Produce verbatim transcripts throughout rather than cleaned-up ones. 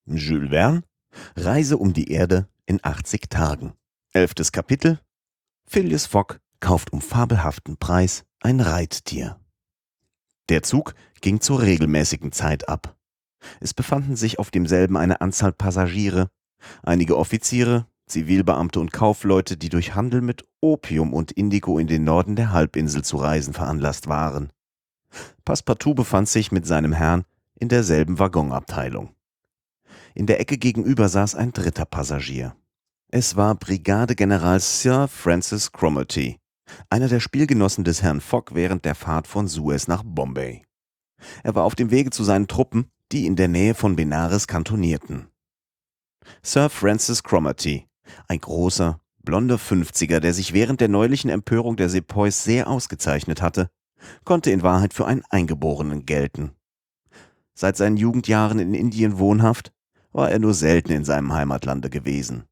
Jules Verne, Reise um die Erde in achtzig Tagen. Elftes Kapitel. Phileas Fogg kauft um fabelhaften Preis ein Reittier. Der Zug ging zur regelmäßigen Zeit ab. Es befanden sich auf demselben eine Anzahl Passagiere, einige Offiziere, Zivilbeamte und Kaufleute, die durch Handel mit Opium und Indigo in den Norden der Halbinsel zu reisen veranlasst waren. Passepartout befand sich mit seinem Herrn in derselben Waggonabteilung. In der Ecke gegenüber saß ein dritter Passagier. Es war Brigadegeneral Sir Francis Cromarty, einer der Spielgenossen des Herrn Fogg während der Fahrt von Suez nach Bombay. Er war auf dem Wege zu seinen Truppen, die in der Nähe von Benares kantonierten. Sir Francis Cromarty, ein großer, blonder Fünfziger, der sich während der neulichen Empörung der Sepoys sehr ausgezeichnet hatte, konnte in Wahrheit für einen Eingeborenen gelten. Seit seinen Jugendjahren in Indien wohnhaft, war er nur selten in seinem Heimatlande gewesen.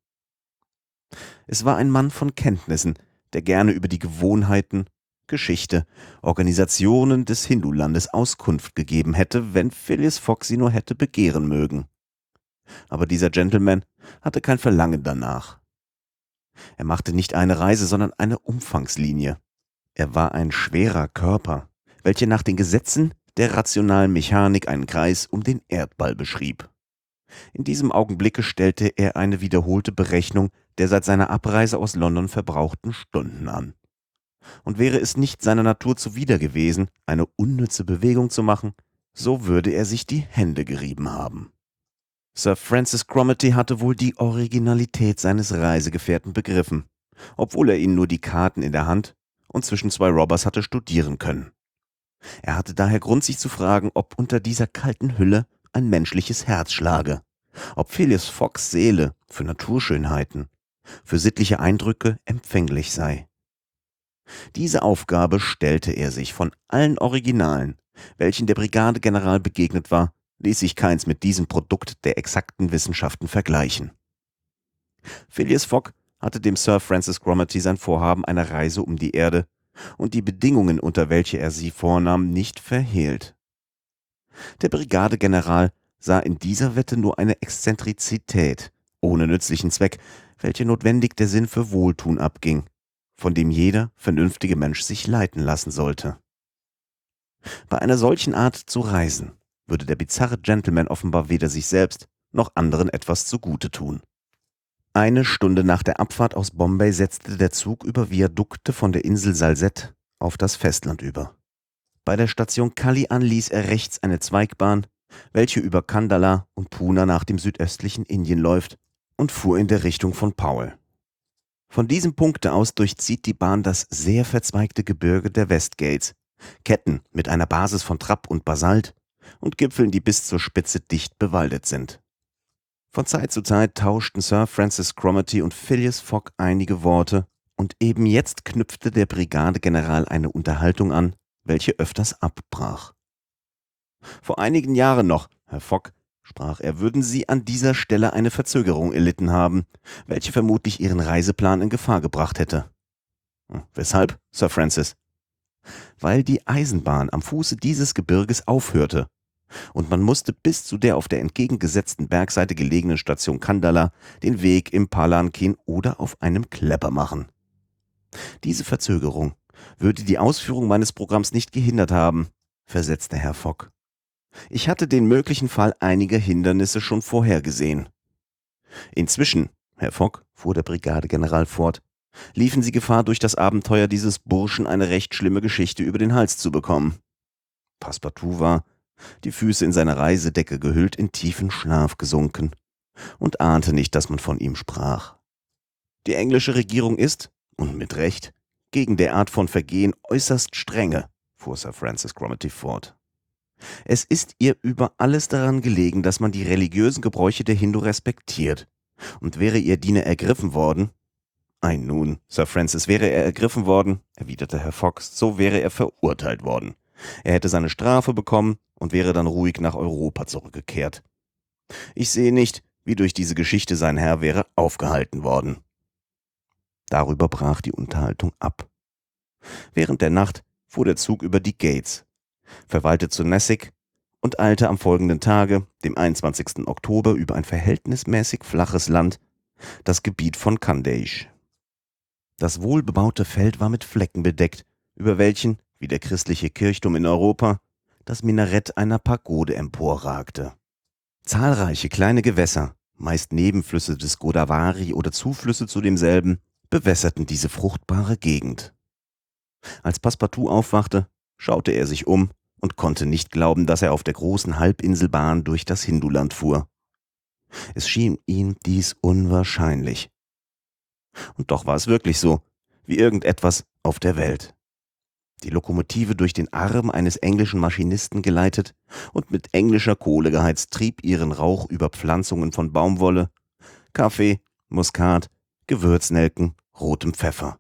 Es war ein Mann von Kenntnissen, der gerne über die Gewohnheiten, Geschichte, Organisationen des Hindulandes Auskunft gegeben hätte, wenn Phileas Fogg sie nur hätte begehren mögen. Aber dieser Gentleman hatte kein Verlangen danach. Er machte nicht eine Reise, sondern eine Umfangslinie. Er war ein schwerer Körper, welcher nach den Gesetzen der rationalen Mechanik einen Kreis um den Erdball beschrieb. In diesem Augenblicke stellte er eine wiederholte Berechnung der seit seiner Abreise aus London verbrauchten Stunden an. Und wäre es nicht seiner Natur zuwider gewesen, eine unnütze Bewegung zu machen, so würde er sich die Hände gerieben haben. Sir Francis Cromarty hatte wohl die Originalität seines Reisegefährten begriffen, obwohl er ihn nur die Karten in der Hand und zwischen zwei Robbers hatte studieren können. Er hatte daher Grund, sich zu fragen, ob unter dieser kalten Hülle ein menschliches Herz schlage, ob Phileas Foggs Seele für Naturschönheiten, für sittliche Eindrücke empfänglich sei. Diese Aufgabe stellte er sich. Von allen Originalen, welchen der Brigadegeneral begegnet war, ließ sich keins mit diesem Produkt der exakten Wissenschaften vergleichen. Phileas Fogg hatte dem Sir Francis Cromarty sein Vorhaben einer Reise um die Erde und die Bedingungen, unter welche er sie vornahm, nicht verhehlt. Der Brigadegeneral sah in dieser Wette nur eine Exzentrizität, ohne nützlichen Zweck, welche notwendig der Sinn für Wohltun abging, von dem jeder vernünftige Mensch sich leiten lassen sollte. Bei einer solchen Art zu reisen, würde der bizarre Gentleman offenbar weder sich selbst noch anderen etwas zugute tun. Eine Stunde nach der Abfahrt aus Bombay setzte der Zug über Viadukte von der Insel Salsette auf das Festland über. Bei der Station Kallian ließ er rechts eine Zweigbahn, welche über Kandala und Pune nach dem südöstlichen Indien läuft, und fuhr in der Richtung von Powell. Von diesem Punkte aus durchzieht die Bahn das sehr verzweigte Gebirge der Westgates, Ketten mit einer Basis von Trapp und Basalt und Gipfeln, die bis zur Spitze dicht bewaldet sind. Von Zeit zu Zeit tauschten Sir Francis Cromarty und Phileas Fogg einige Worte, und eben jetzt knüpfte der Brigadegeneral eine Unterhaltung an, welche öfters abbrach. »Vor einigen Jahren noch, Herr Fogg«, sprach er, »würden Sie an dieser Stelle eine Verzögerung erlitten haben, welche vermutlich Ihren Reiseplan in Gefahr gebracht hätte.« »Weshalb, Sir Francis?« »Weil die Eisenbahn am Fuße dieses Gebirges aufhörte, und man musste bis zu der auf der entgegengesetzten Bergseite gelegenen Station Kandala den Weg im Palankin oder auf einem Klepper machen. Diese Verzögerung würde die Ausführung meines Programms nicht gehindert haben«, versetzte Herr Fogg. »Ich hatte den möglichen Fall einiger Hindernisse schon vorhergesehen. Inzwischen, Herr Fogg«, fuhr der Brigadegeneral fort, »liefen Sie Gefahr, durch das Abenteuer dieses Burschen eine recht schlimme Geschichte über den Hals zu bekommen.« Passepartout war, die Füße in seine Reisedecke gehüllt, in tiefen Schlaf gesunken und ahnte nicht, dass man von ihm sprach. »Die englische Regierung ist, und mit Recht, gegen der Art von Vergehen äußerst strenge«, fuhr Sir Francis Cromarty fort. »Es ist ihr über alles daran gelegen, dass man die religiösen Gebräuche der Hindu respektiert, und wäre ihr Diener ergriffen worden«, »Ei nun, Sir Francis, wäre er ergriffen worden«, erwiderte Herr Fogg, »so wäre er verurteilt worden. Er hätte seine Strafe bekommen und wäre dann ruhig nach Europa zurückgekehrt. Ich sehe nicht, wie durch diese Geschichte sein Herr wäre aufgehalten worden.« Darüber brach die Unterhaltung ab. Während der Nacht fuhr der Zug über die Gates, verweilte zu Nessig und eilte am folgenden Tage, dem einundzwanzigsten Oktober, über ein verhältnismäßig flaches Land, das Gebiet von Kandeish. Das wohlbebaute Feld war mit Flecken bedeckt, über welchen, wie der christliche Kirchturm in Europa, das Minarett einer Pagode emporragte. Zahlreiche kleine Gewässer, meist Nebenflüsse des Godavari oder Zuflüsse zu demselben, bewässerten diese fruchtbare Gegend. Als Passepartout aufwachte, schaute er sich um und konnte nicht glauben, dass er auf der großen Halbinselbahn durch das Hinduland fuhr. Es schien ihm dies unwahrscheinlich. Und doch war es wirklich so, wie irgendetwas auf der Welt. Die Lokomotive, durch den Arm eines englischen Maschinisten geleitet und mit englischer Kohle geheizt, trieb ihren Rauch über Pflanzungen von Baumwolle, Kaffee, Muskat, Gewürznelken, rotem Pfeffer.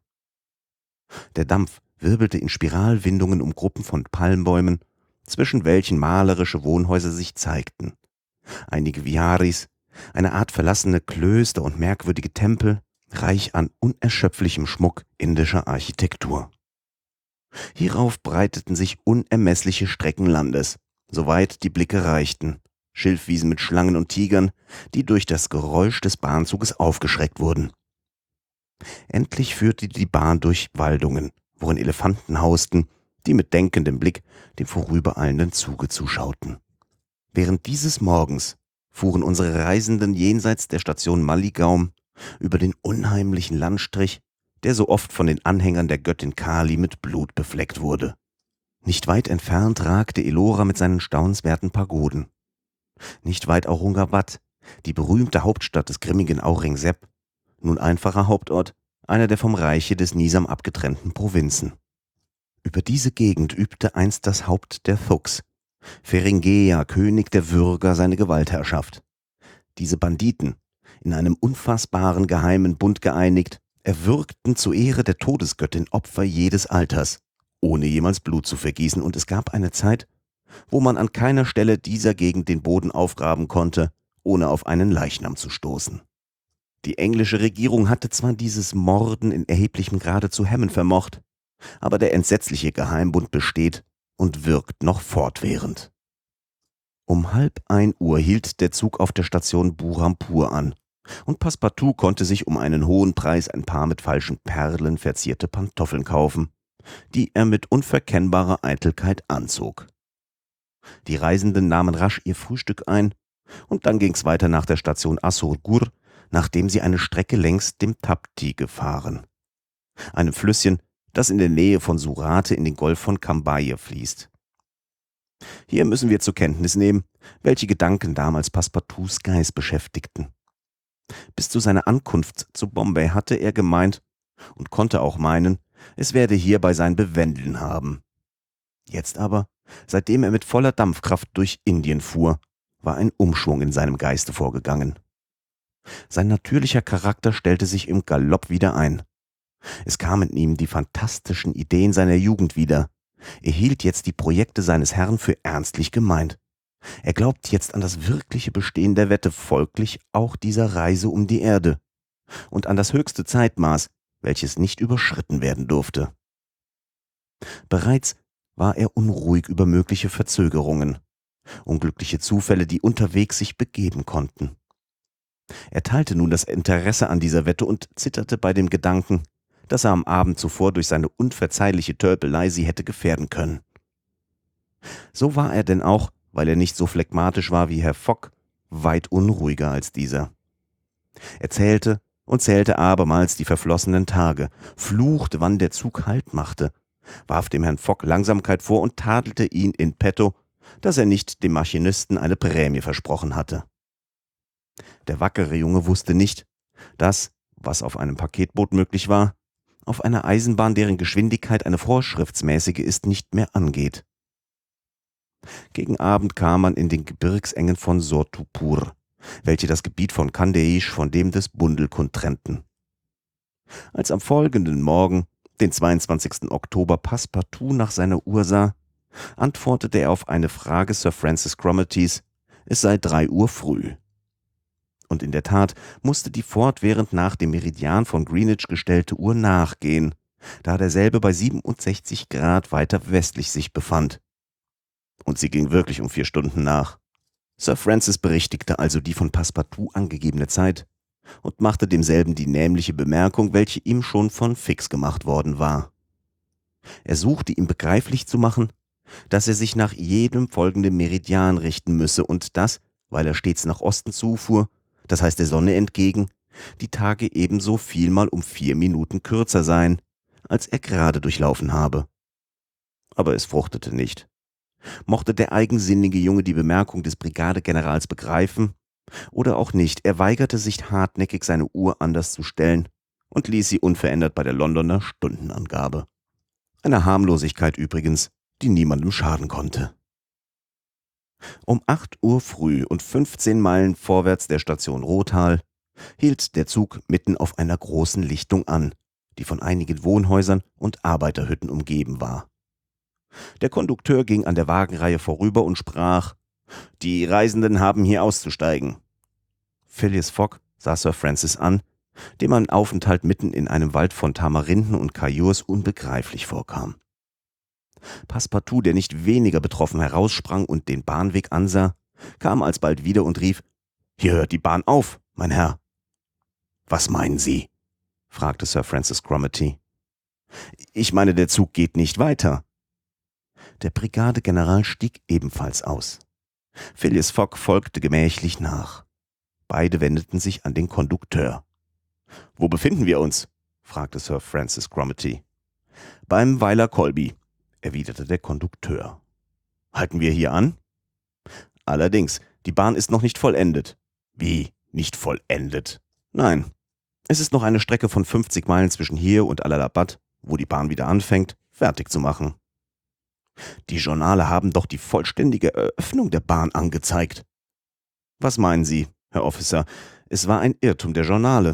Der Dampf wirbelte in Spiralwindungen um Gruppen von Palmbäumen, zwischen welchen malerische Wohnhäuser sich zeigten. Einige Viharis, eine Art verlassene Klöster und merkwürdige Tempel, reich an unerschöpflichem Schmuck indischer Architektur. Hierauf breiteten sich unermessliche Strecken Landes, soweit die Blicke reichten, Schilfwiesen mit Schlangen und Tigern, die durch das Geräusch des Bahnzuges aufgeschreckt wurden. Endlich führte die Bahn durch Waldungen, worin Elefanten hausten, die mit denkendem Blick dem vorübereilenden Zuge zuschauten. Während dieses Morgens fuhren unsere Reisenden jenseits der Station Maligaum über den unheimlichen Landstrich, der so oft von den Anhängern der Göttin Kali mit Blut befleckt wurde. Nicht weit entfernt ragte Ellora mit seinen staunenswerten Pagoden. Nicht weit Aurungabad, die berühmte Hauptstadt des grimmigen Aurangzeb, nun einfacher Hauptort, einer der vom Reiche des Nizam abgetrennten Provinzen. Über diese Gegend übte einst das Haupt der Thugs, Feringhea, König der Würger, seine Gewaltherrschaft. Diese Banditen, in einem unfassbaren geheimen Bund geeinigt, erwürgten zu Ehre der Todesgöttin Opfer jedes Alters, ohne jemals Blut zu vergießen, und es gab eine Zeit, wo man an keiner Stelle dieser Gegend den Boden aufgraben konnte, ohne auf einen Leichnam zu stoßen. Die englische Regierung hatte zwar dieses Morden in erheblichem Grade zu hemmen vermocht, aber der entsetzliche Geheimbund besteht und wirkt noch fortwährend. Um halb ein Uhr hielt der Zug auf der Station Burhampur an, und Passepartout konnte sich um einen hohen Preis ein paar mit falschen Perlen verzierte Pantoffeln kaufen, die er mit unverkennbarer Eitelkeit anzog. Die Reisenden nahmen rasch ihr Frühstück ein, und dann ging's weiter nach der Station Assurgur, nachdem sie eine Strecke längs dem Tapti gefahren, einem Flüsschen, das in der Nähe von Surate in den Golf von Cambaye fließt. Hier müssen wir zur Kenntnis nehmen, welche Gedanken damals Passepartouts Geist beschäftigten. Bis zu seiner Ankunft zu Bombay hatte er gemeint und konnte auch meinen, es werde hierbei sein Bewändeln haben. Jetzt aber, seitdem er mit voller Dampfkraft durch Indien fuhr, war ein Umschwung in seinem Geiste vorgegangen. Sein natürlicher Charakter stellte sich im Galopp wieder ein. Es kamen ihm die fantastischen Ideen seiner Jugend wieder. Er hielt jetzt die Projekte seines Herrn für ernstlich gemeint. Er glaubt jetzt an das wirkliche Bestehen der Wette, folglich auch dieser Reise um die Erde, und an das höchste Zeitmaß, welches nicht überschritten werden durfte. Bereits war er unruhig über mögliche Verzögerungen, unglückliche Zufälle, die unterwegs sich begeben konnten. Er teilte nun das Interesse an dieser Wette und zitterte bei dem Gedanken, dass er am Abend zuvor durch seine unverzeihliche Tölpelei sie hätte gefährden können. So war er denn auch, weil er nicht so phlegmatisch war wie Herr Fogg, weit unruhiger als dieser. Er zählte und zählte abermals die verflossenen Tage, fluchte, wann der Zug Halt machte, warf dem Herrn Fogg Langsamkeit vor und tadelte ihn in petto, dass er nicht dem Maschinisten eine Prämie versprochen hatte. Der wackere Junge wusste nicht, dass, was auf einem Paketboot möglich war, auf einer Eisenbahn, deren Geschwindigkeit eine vorschriftsmäßige ist, nicht mehr angeht. Gegen Abend kam man in den Gebirgsengen von Sortupur, welche das Gebiet von Kandeish von dem des Bundelkund trennten. Als am folgenden Morgen, den zweiundzwanzigsten Oktober, Passepartout nach seiner Uhr sah, antwortete er auf eine Frage Sir Francis Cromartys, es sei drei Uhr früh. Und in der Tat musste die fortwährend nach dem Meridian von Greenwich gestellte Uhr nachgehen, da derselbe bei siebenundsechzig Grad weiter westlich sich befand. Und sie ging wirklich um vier Stunden nach. Sir Francis berichtigte also die von Passepartout angegebene Zeit und machte demselben die nämliche Bemerkung, welche ihm schon von Fix gemacht worden war. Er suchte ihm begreiflich zu machen, dass er sich nach jedem folgenden Meridian richten müsse und dass, weil er stets nach Osten zufuhr, das heißt der Sonne entgegen, die Tage ebenso vielmal um vier Minuten kürzer seien, als er gerade durchlaufen habe. Aber es fruchtete nicht. Mochte der eigensinnige Junge die Bemerkung des Brigadegenerals begreifen oder auch nicht, er weigerte sich hartnäckig, seine Uhr anders zu stellen und ließ sie unverändert bei der Londoner Stundenangabe. Eine Harmlosigkeit übrigens, die niemandem schaden konnte. Um acht Uhr früh und fünfzehn Meilen vorwärts der Station Rothal hielt der Zug mitten auf einer großen Lichtung an, die von einigen Wohnhäusern und Arbeiterhütten umgeben war. Der Kondukteur ging an der Wagenreihe vorüber und sprach: »Die Reisenden haben hier auszusteigen.« Phileas Fogg sah Sir Francis an, dem ein Aufenthalt mitten in einem Wald von Tamarinden und Kajurs unbegreiflich vorkam. Passepartout, der nicht weniger betroffen heraussprang und den Bahnweg ansah, kam alsbald wieder und rief: »Hier hört die Bahn auf, mein Herr.« »Was meinen Sie?« fragte Sir Francis Cromarty. »Ich meine, der Zug geht nicht weiter.« Der Brigadegeneral stieg ebenfalls aus. Phileas Fogg folgte gemächlich nach. Beide wendeten sich an den Kondukteur. »Wo befinden wir uns?« fragte Sir Francis Cromarty. »Beim Weiler Colby«, erwiderte der Kondukteur. »Halten wir hier an?« »Allerdings, die Bahn ist noch nicht vollendet.« »Wie, nicht vollendet?« »Nein, es ist noch eine Strecke von fünfzig Meilen zwischen hier und Allahabad, wo die Bahn wieder anfängt, fertig zu machen.« »Die Journale haben doch die vollständige Eröffnung der Bahn angezeigt.« »Was meinen Sie, Herr Officer? Es war ein Irrtum der Journale.«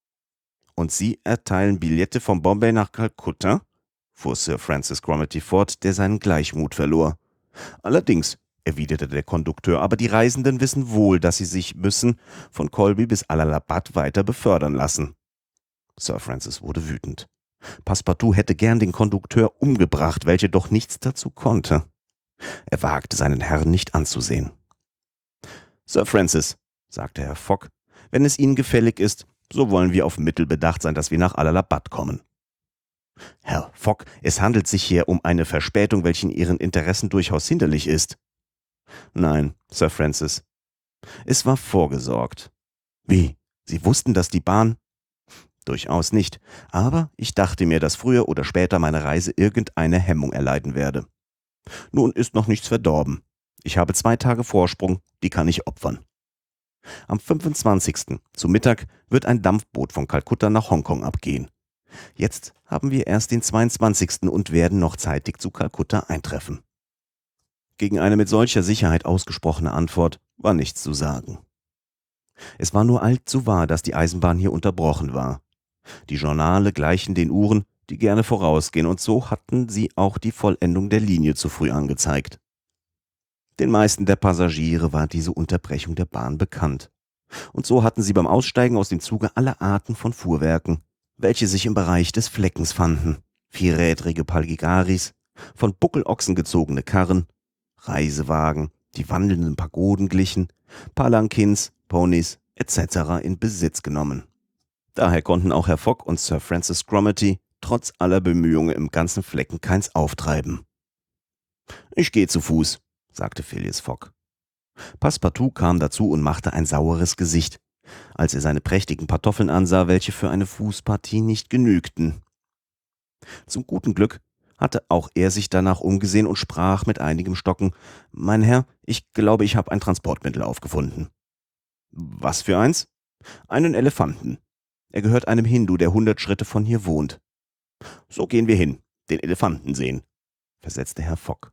»Und Sie erteilen Billette von Bombay nach Kalkutta?« fuhr Sir Francis Cromarty fort, der seinen Gleichmut verlor. »Allerdings«, erwiderte der Kondukteur, »aber die Reisenden wissen wohl, dass sie sich müssen von Colby bis Allahabad weiter befördern lassen.« Sir Francis wurde wütend. Passepartout hätte gern den Kondukteur umgebracht, welcher doch nichts dazu konnte. Er wagte seinen Herrn nicht anzusehen. »Sir Francis«, sagte Herr Fogg, »wenn es Ihnen gefällig ist, so wollen wir auf Mittel bedacht sein, dass wir nach Allahabad kommen.« »Herr Fogg, es handelt sich hier um eine Verspätung, welche in Ihren Interessen durchaus hinderlich ist.« »Nein, Sir Francis. Es war vorgesorgt.« »Wie? Sie wussten, dass die Bahn…« »Durchaus nicht. Aber ich dachte mir, dass früher oder später meine Reise irgendeine Hemmung erleiden werde. Nun ist noch nichts verdorben. Ich habe zwei Tage Vorsprung, die kann ich opfern. Am fünfundzwanzigsten zu Mittag wird ein Dampfboot von Kalkutta nach Hongkong abgehen. Jetzt haben wir erst den zweiundzwanzigsten und werden noch zeitig zu Kalkutta eintreffen.« Gegen eine mit solcher Sicherheit ausgesprochene Antwort war nichts zu sagen. Es war nur allzu wahr, dass die Eisenbahn hier unterbrochen war. Die Journale gleichen den Uhren, die gerne vorausgehen, und so hatten sie auch die Vollendung der Linie zu früh angezeigt. Den meisten der Passagiere war diese Unterbrechung der Bahn bekannt. Und so hatten sie beim Aussteigen aus dem Zuge alle Arten von Fuhrwerken, welche sich im Bereich des Fleckens fanden, vierrädrige Palgigaris, von Buckelochsen gezogene Karren, Reisewagen, die wandelnden Pagoden glichen, Palankins, Ponys et cetera in Besitz genommen. Daher konnten auch Herr Fogg und Sir Francis Cromarty trotz aller Bemühungen im ganzen Flecken keins auftreiben. »Ich gehe zu Fuß«, sagte Phileas Fogg. Passepartout kam dazu und machte ein saueres Gesicht, als er seine prächtigen Pantoffeln ansah, welche für eine Fußpartie nicht genügten. Zum guten Glück hatte auch er sich danach umgesehen und sprach mit einigem Stocken: »Mein Herr, ich glaube, ich habe ein Transportmittel aufgefunden.« »Was für eins?« »Einen Elefanten. Er gehört einem Hindu, der hundert Schritte von hier wohnt.« »So gehen wir hin, den Elefanten sehen«, versetzte Herr Fogg.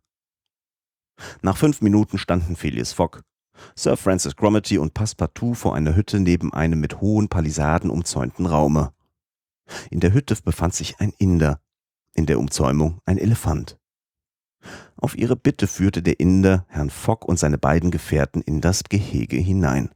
Nach fünf Minuten standen Phileas Fogg, Sir Francis Cromarty und Passepartout vor einer Hütte neben einem mit hohen Palisaden umzäunten Raume. In der Hütte befand sich ein Inder, in der Umzäumung ein Elefant. Auf ihre Bitte führte der Inder Herrn Fogg und seine beiden Gefährten in das Gehege hinein.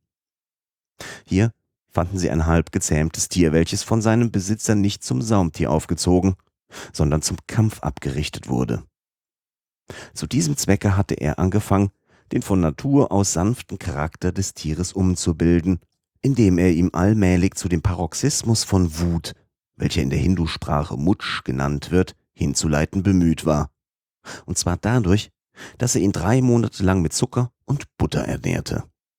Hier fanden sie ein halb gezähmtes Tier, welches von seinem Besitzer nicht zum Saumtier aufgezogen, sondern zum Kampf abgerichtet wurde. Zu diesem Zwecke hatte er angefangen, den von Natur aus sanften Charakter des Tieres umzubilden, indem er ihm allmählich zu dem Paroxysmus von Wut, welcher in der Hindusprache Mutsch genannt wird, hinzuleiten bemüht war. Und zwar dadurch, dass er ihn drei Monate lang mit Zucker und Butter ernährte.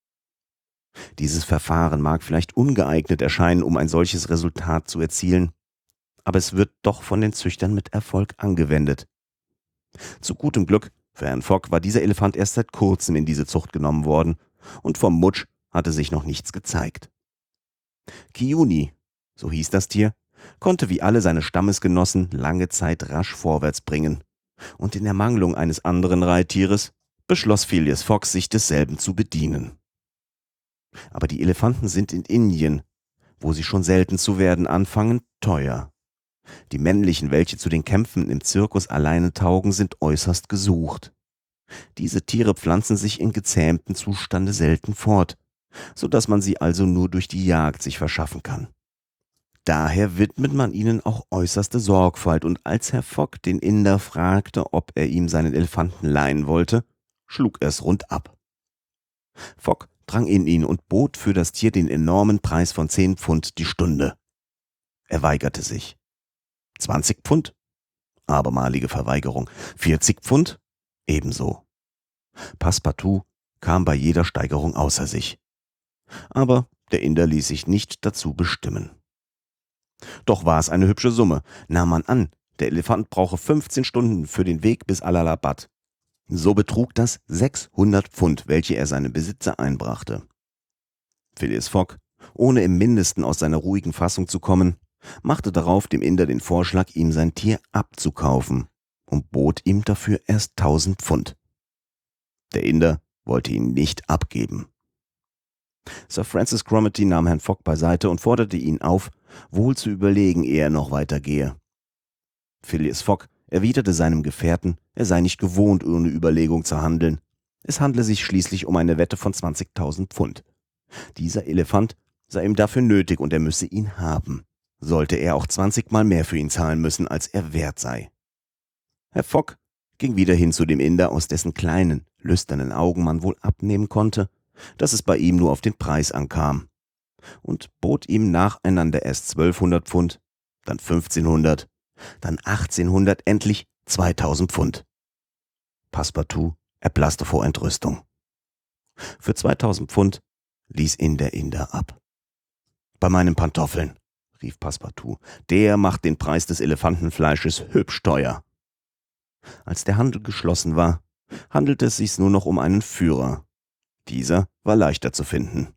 Dieses Verfahren mag vielleicht ungeeignet erscheinen, um ein solches Resultat zu erzielen, aber es wird doch von den Züchtern mit Erfolg angewendet. Zu gutem Glück für Herrn Fogg war dieser Elefant erst seit kurzem in diese Zucht genommen worden und vom Mutsch hatte sich noch nichts gezeigt. Kiuni, so hieß das Tier, konnte wie alle seine Stammesgenossen lange Zeit rasch vorwärts bringen, und in Ermangelung eines anderen Reittieres beschloss Phileas Fogg, sich desselben zu bedienen. Aber die Elefanten sind in Indien, wo sie schon selten zu werden anfangen, teuer. Die männlichen, welche zu den Kämpfen im Zirkus alleine taugen, sind äußerst gesucht. Diese Tiere pflanzen sich in gezähmtem Zustande selten fort, so dass man sie also nur durch die Jagd sich verschaffen kann. Daher widmet man ihnen auch äußerste Sorgfalt, und als Herr Fogg den Inder fragte, ob er ihm seinen Elefanten leihen wollte, schlug er es rund ab. Fogg drang in ihn und bot für das Tier den enormen Preis von zehn Pfund die Stunde. Er weigerte sich. Zwanzig Pfund? Abermalige Verweigerung. Vierzig Pfund? Ebenso. Passepartout kam bei jeder Steigerung außer sich. Aber der Inder ließ sich nicht dazu bestimmen. Doch war es eine hübsche Summe. Nahm man an, der Elefant brauche fünfzehn Stunden für den Weg bis Allahabad. So betrug das sechshundert Pfund, welche er seinem Besitzer einbrachte. Phileas Fogg, ohne im Mindesten aus seiner ruhigen Fassung zu kommen, machte darauf dem Inder den Vorschlag, ihm sein Tier abzukaufen, und bot ihm dafür erst tausend Pfund. Der Inder wollte ihn nicht abgeben. Sir Francis Cromarty nahm Herrn Fogg beiseite und forderte ihn auf, wohl zu überlegen, ehe er noch weitergehe. Phileas Fogg erwiderte seinem Gefährten, er sei nicht gewohnt, ohne Überlegung zu handeln. Es handle sich schließlich um eine Wette von zwanzigtausend Pfund. Dieser Elefant sei ihm dafür nötig und er müsse ihn haben. Sollte er auch zwanzigmal mehr für ihn zahlen müssen, als er wert sei. Herr Fogg ging wieder hin zu dem Inder, aus dessen kleinen, lüsternen Augen man wohl abnehmen konnte, dass es bei ihm nur auf den Preis ankam, und bot ihm nacheinander erst zwölfhundert Pfund, dann fünfzehnhundert, dann achtzehnhundert, endlich zweitausend Pfund. Passepartout erblasste vor Entrüstung. Für zweitausend Pfund ließ ihn der Inder ab. »Bei meinen Pantoffeln«, rief Passepartout, »der macht den Preis des Elefantenfleisches hübsch teuer.« Als der Handel geschlossen war, handelte es sich nur noch um einen Führer. Dieser war leichter zu finden.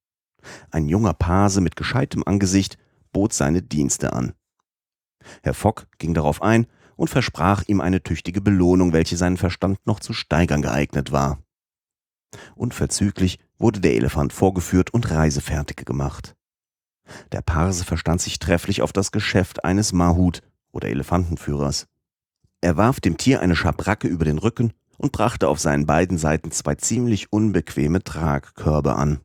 Ein junger Page mit gescheitem Angesicht bot seine Dienste an. Herr Fogg ging darauf ein und versprach ihm eine tüchtige Belohnung, welche seinen Verstand noch zu steigern geeignet war. Unverzüglich wurde der Elefant vorgeführt und reisefertig gemacht. Der Parse verstand sich trefflich auf das Geschäft eines Mahut oder Elefantenführers. Er warf dem Tier eine Schabracke über den Rücken und brachte auf seinen beiden Seiten zwei ziemlich unbequeme Tragkörbe an.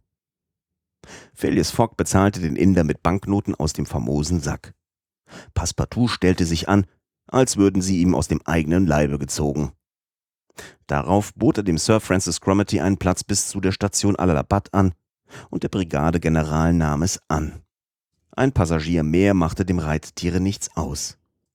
Phileas Fogg bezahlte den Inder mit Banknoten aus dem famosen Sack. Passepartout stellte sich an, als würden sie ihm aus dem eigenen Leibe gezogen. Darauf bot er dem Sir Francis Cromarty einen Platz bis zu der Station Allahabad an, und der Brigadegeneral nahm es an. Ein Passagier mehr machte dem Reittiere nichts aus.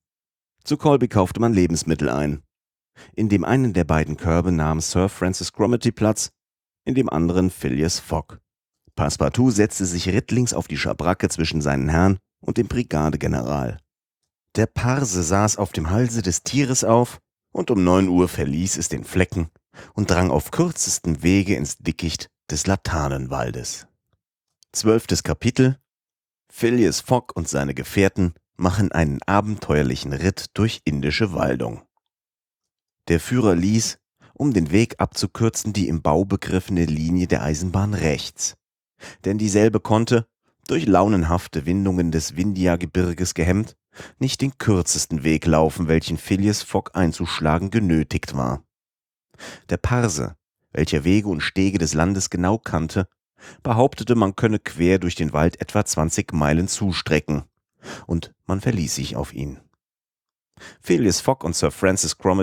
Zu Colby kaufte man Lebensmittel ein. In dem einen der beiden Körbe nahm Sir Francis Cromarty Platz, in dem anderen Phileas Fogg. Passepartout setzte sich rittlings auf die Schabracke zwischen seinen Herrn und dem Brigadegeneral. Der Parse saß auf dem Halse des Tieres auf, und um neun Uhr verließ es den Flecken und drang auf kürzestem Wege ins Dickicht des Laternenwaldes. Zwölftes Kapitel: Phileas Fogg und seine Gefährten machen einen abenteuerlichen Ritt durch indische Waldung. Der Führer ließ, um den Weg abzukürzen, die im Bau begriffene Linie der Eisenbahn rechts, denn dieselbe konnte, durch launenhafte Windungen des Vindhya-Gebirges gehemmt, nicht den kürzesten Weg laufen, welchen Phileas Fogg einzuschlagen genötigt war. Der Parse, welcher Wege und Stege des Landes genau kannte, behauptete, man könne quer durch den Wald etwa zwanzig Meilen zustrecken, und man verließ sich auf ihn. Phileas Fogg und Sir Francis Cromarty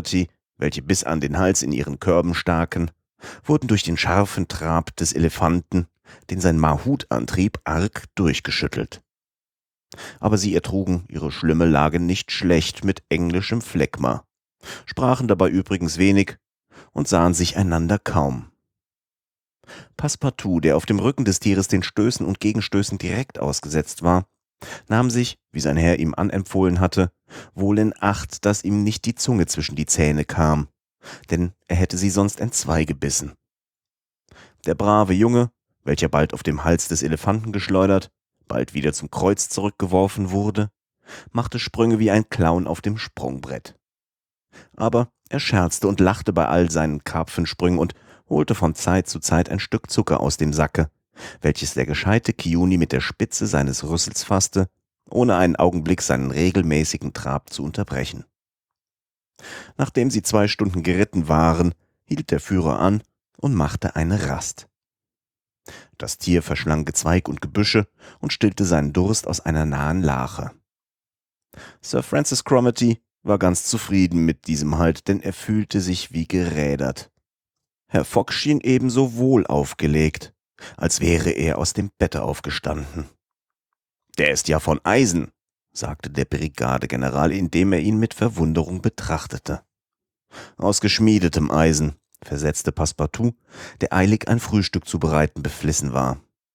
welche bis an den Hals in ihren Körben staken, wurden durch den scharfen Trab des Elefanten, den sein Mahut antrieb, arg durchgeschüttelt. Aber sie ertrugen ihre schlimme Lage nicht schlecht mit englischem Phlegma, sprachen dabei übrigens wenig und sahen sich einander kaum. Passepartout, der auf dem Rücken des Tieres den Stößen und Gegenstößen direkt ausgesetzt war, nahm sich, wie sein Herr ihm anempfohlen hatte, wohl in Acht, dass ihm nicht die Zunge zwischen die Zähne kam, denn er hätte sie sonst entzwei gebissen. Der brave Junge, welcher bald auf dem Hals des Elefanten geschleudert, bald wieder zum Kreuz zurückgeworfen wurde, machte Sprünge wie ein Clown auf dem Sprungbrett. Aber er scherzte und lachte bei all seinen Karpfensprüngen und holte von Zeit zu Zeit ein Stück Zucker aus dem Sacke, welches der gescheite Kiuni mit der Spitze seines Rüssels fasste, ohne einen Augenblick seinen regelmäßigen Trab zu unterbrechen. Nachdem sie zwei Stunden geritten waren, hielt der Führer an und machte eine Rast. Das Tier verschlang Gezweig und Gebüsche und stillte seinen Durst aus einer nahen Lache. Sir Francis Cromarty war ganz zufrieden mit diesem Halt, denn er fühlte sich wie gerädert. Herr Fogg schien ebenso wohl aufgelegt, als wäre er aus dem Bette aufgestanden. »Der ist ja von Eisen«, sagte der Brigadegeneral, indem er ihn mit Verwunderung betrachtete. »Aus geschmiedetem Eisen«, versetzte Passepartout, der eilig ein Frühstück zu bereiten beflissen war.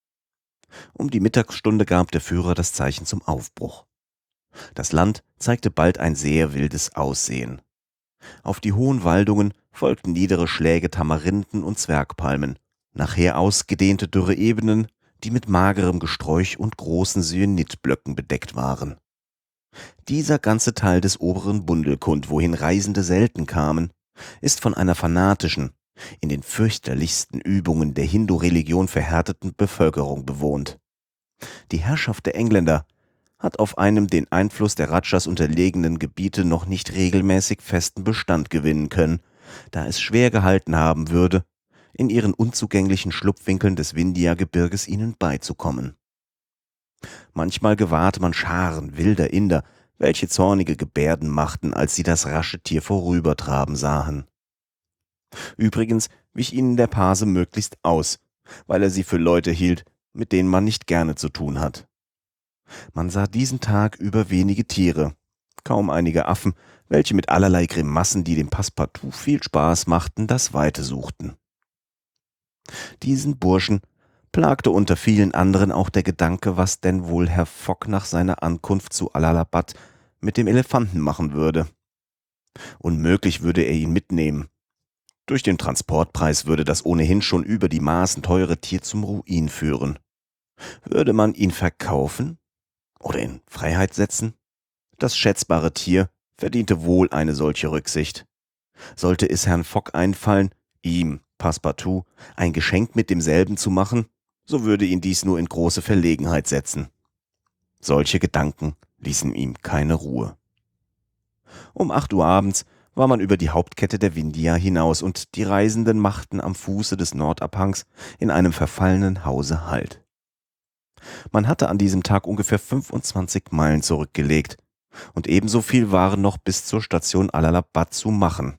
Um die Mittagsstunde gab der Führer das Zeichen zum Aufbruch. Das Land zeigte bald ein sehr wildes Aussehen. Auf die hohen Waldungen folgten niedere Schläge Tamarinden und Zwergpalmen, nachher ausgedehnte dürre Ebenen, die mit magerem Gesträuch und großen Syenitblöcken bedeckt waren. Dieser ganze Teil des oberen Bundelkund, wohin Reisende selten kamen, ist von einer fanatischen, in den fürchterlichsten Übungen der Hindu-Religion verhärteten Bevölkerung bewohnt. Die Herrschaft der Engländer hat auf einem den Einfluss der Rajas unterlegenen Gebiete noch nicht regelmäßig festen Bestand gewinnen können, da es schwer gehalten haben würde, in ihren unzugänglichen Schlupfwinkeln des Vindhya-Gebirges ihnen beizukommen. Manchmal gewahrte man Scharen wilder Inder, welche zornige Gebärden machten, als sie das rasche Tier vorübertraben sahen. Übrigens wich ihnen der Page möglichst aus, weil er sie für Leute hielt, mit denen man nicht gerne zu tun hat. Man sah diesen Tag über wenige Tiere, kaum einige Affen, welche mit allerlei Grimassen, die dem Passepartout viel Spaß machten, das Weite suchten. Diesen Burschen plagte unter vielen anderen auch der Gedanke, was denn wohl Herr Fogg nach seiner Ankunft zu Allahabad mit dem Elefanten machen würde. Unmöglich würde er ihn mitnehmen. Durch den Transportpreis würde das ohnehin schon über die Maßen teure Tier zum Ruin führen. Würde man ihn verkaufen oder in Freiheit setzen? Das schätzbare Tier verdiente wohl eine solche Rücksicht. Sollte es Herrn Fogg einfallen, ihm, Passepartout, ein Geschenk mit demselben zu machen, so würde ihn dies nur in große Verlegenheit setzen. Solche Gedanken ließen ihm keine Ruhe. Um acht Uhr abends war man über die Hauptkette der Vindhya hinaus und die Reisenden machten am Fuße des Nordabhangs in einem verfallenen Hause Halt. Man hatte an diesem Tag ungefähr fünfundzwanzig Meilen zurückgelegt und ebenso viel waren noch bis zur Station Allahabad zu machen.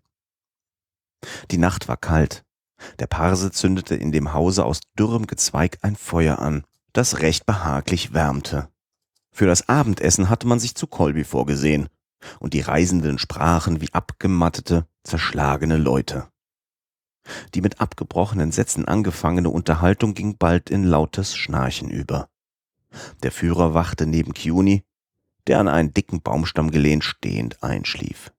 Die Nacht war kalt. Der Parse zündete in dem Hause aus dürrem Gezweig ein Feuer an, das recht behaglich wärmte. Für das Abendessen hatte man sich zu Kholby vorgesehen, und die Reisenden sprachen wie abgemattete, zerschlagene Leute. Die mit abgebrochenen Sätzen angefangene Unterhaltung ging bald in lautes Schnarchen über. Der Führer wachte neben Kiuni, der an einen dicken Baumstamm gelehnt stehend einschlief.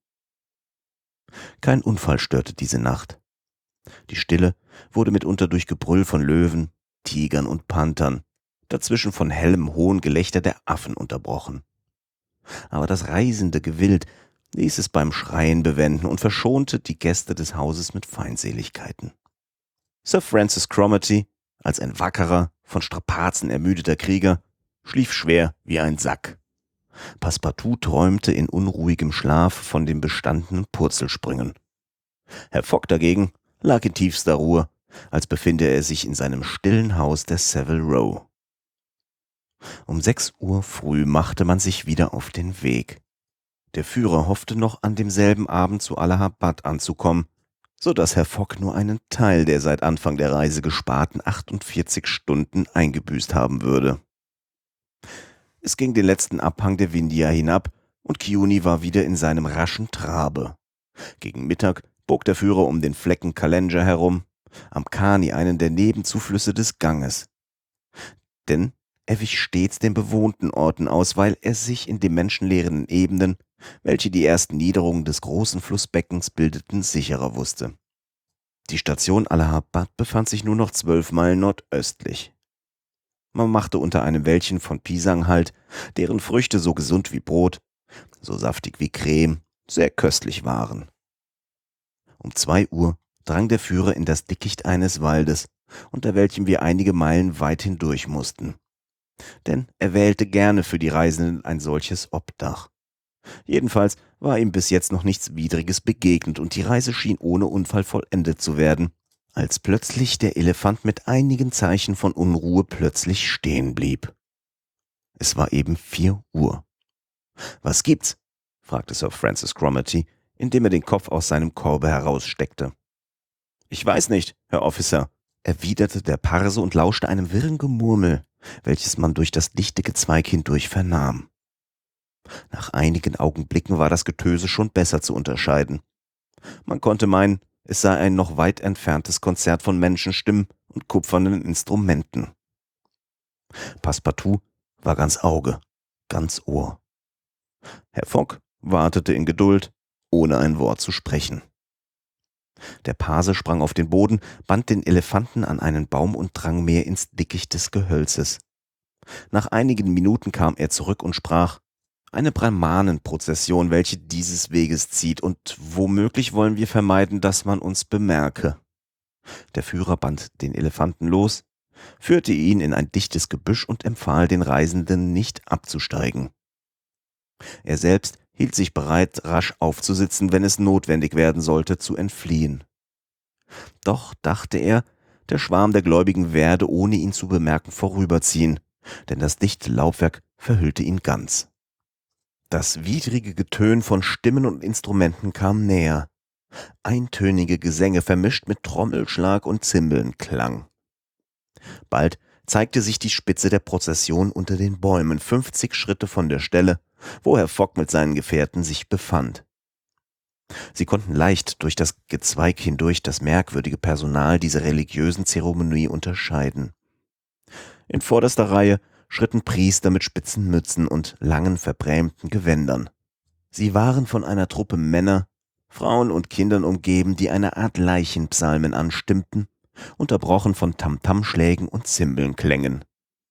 Kein Unfall störte diese Nacht. Die Stille wurde mitunter durch Gebrüll von Löwen, Tigern und Panthern, dazwischen von hellem hohen Gelächter der Affen unterbrochen. Aber das reisende Gewild ließ es beim Schreien bewenden und verschonte die Gäste des Hauses mit Feindseligkeiten. Sir Francis Cromarty, als ein wackerer, von Strapazen ermüdeter Krieger, schlief schwer wie ein Sack. Passepartout träumte in unruhigem Schlaf von den bestandenen Purzelsprüngen. Herr Fogg dagegen lag in tiefster Ruhe, als befinde er sich in seinem stillen Haus der Savile Row. Um sechs Uhr früh machte man sich wieder auf den Weg. Der Führer hoffte noch an demselben Abend zu Allahabad anzukommen, so dass Herr Fogg nur einen Teil der seit Anfang der Reise gesparten achtundvierzig Stunden eingebüßt haben würde. Es ging den letzten Abhang der Vindhya hinab und Kiouni war wieder in seinem raschen Trabe. Gegen Mittag bog der Führer um den Flecken Kalenja herum, am Kani, einen der Nebenzuflüsse des Ganges. Denn er wich stets den bewohnten Orten aus, weil er sich in den menschenleeren Ebenen, welche die ersten Niederungen des großen Flussbeckens bildeten, sicherer wusste. Die Station Allahabad befand sich nur noch zwölf Meilen nordöstlich. Man machte unter einem Wäldchen von Pisang halt, deren Früchte so gesund wie Brot, so saftig wie Creme, sehr köstlich waren. Um zwei Uhr drang der Führer in das Dickicht eines Waldes, unter welchem wir einige Meilen weit hindurch mussten. Denn er wählte gerne für die Reisenden ein solches Obdach. Jedenfalls war ihm bis jetzt noch nichts Widriges begegnet und die Reise schien ohne Unfall vollendet zu werden, als plötzlich der Elefant mit einigen Zeichen von Unruhe plötzlich stehen blieb. Es war eben vier Uhr. »Was gibt's?« fragte Sir Francis Cromarty, indem er den Kopf aus seinem Korbe heraussteckte. »Ich weiß nicht, Herr Officer«, erwiderte der Parse und lauschte einem wirren Gemurmel, welches man durch das dichte Gezweig hindurch vernahm. Nach einigen Augenblicken war das Getöse schon besser zu unterscheiden. Man konnte meinen, es sei ein noch weit entferntes Konzert von Menschenstimmen und kupfernen Instrumenten. Passepartout war ganz Auge, ganz Ohr. Herr Fogg wartete in Geduld, ohne ein Wort zu sprechen. Der Page sprang auf den Boden, band den Elefanten an einen Baum und drang mehr ins Dickicht des Gehölzes. Nach einigen Minuten kam er zurück und sprach: »Eine Brahmanenprozession, welche dieses Weges zieht, und womöglich wollen wir vermeiden, dass man uns bemerke.« Der Führer band den Elefanten los, führte ihn in ein dichtes Gebüsch und empfahl den Reisenden, nicht abzusteigen. Er selbst hielt sich bereit, rasch aufzusitzen, wenn es notwendig werden sollte, zu entfliehen. Doch, dachte er, der Schwarm der Gläubigen werde, ohne ihn zu bemerken, vorüberziehen, denn das dichte Laubwerk verhüllte ihn ganz. Das widrige Getön von Stimmen und Instrumenten kam näher. Eintönige Gesänge vermischt mit Trommelschlag und Zimbelnklang. Bald zeigte sich die Spitze der Prozession unter den Bäumen, fünfzig Schritte von der Stelle, wo Herr Fogg mit seinen Gefährten sich befand. Sie konnten leicht durch das Gezweig hindurch das merkwürdige Personal dieser religiösen Zeremonie unterscheiden. In vorderster Reihe schritten Priester mit spitzen Mützen und langen verbrämten Gewändern. Sie waren von einer Truppe Männer, Frauen und Kindern umgeben, die eine Art Leichenpsalmen anstimmten, unterbrochen von Tamtamschlägen und Zimbelnklängen.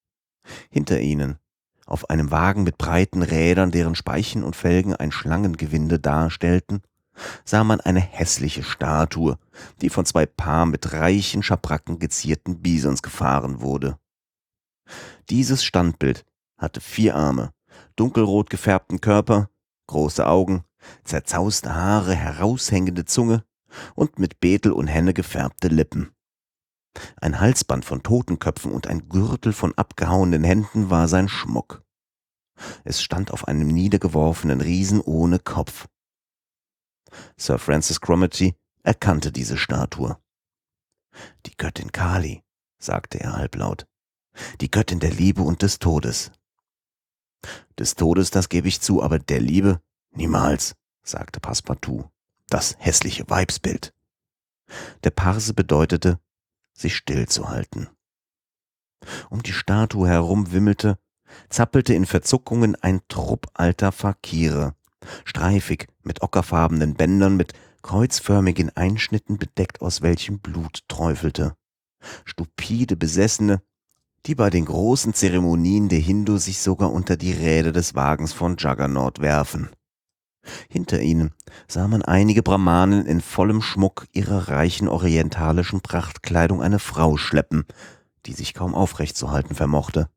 Hinter ihnen, auf einem Wagen mit breiten Rädern, deren Speichen und Felgen ein Schlangengewinde darstellten, sah man eine hässliche Statue, die von zwei Paar mit reichen Schabracken gezierten Bisons gefahren wurde. Dieses Standbild hatte vier Arme, dunkelrot gefärbten Körper, große Augen, zerzauste Haare, heraushängende Zunge und mit Betel und Henne gefärbte Lippen. Ein Halsband von Totenköpfen und ein Gürtel von abgehauenen Händen war sein Schmuck. Es stand auf einem niedergeworfenen Riesen ohne Kopf. Sir Francis Cromarty erkannte diese Statue. »Die Göttin Kali«, sagte er halblaut, »die Göttin der Liebe und des Todes.« »Des Todes, das gebe ich zu, aber der Liebe niemals«, sagte Passepartout, »das hässliche Weibsbild.« Der Parse bedeutete, sich stillzuhalten. Um die Statue herum wimmelte, zappelte in Verzuckungen ein Trupp alter Fakire, streifig, mit ockerfarbenen Bändern, mit kreuzförmigen Einschnitten bedeckt, aus welchem Blut träufelte. Stupide Besessene, die bei den großen Zeremonien der Hindu sich sogar unter die Räder des Wagens von Juggernaut werfen. Hinter ihnen sah man einige Brahmanen in vollem Schmuck ihrer reichen orientalischen Prachtkleidung eine Frau schleppen, die sich kaum aufrecht zu halten vermochte.